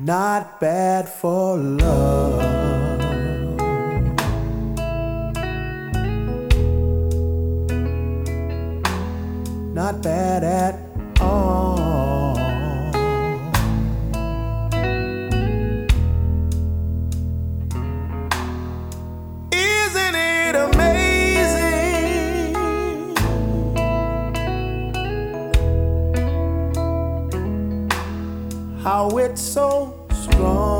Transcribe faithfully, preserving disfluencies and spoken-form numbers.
not bad for love. Not bad at all. Isn't it amazing how it's so strong?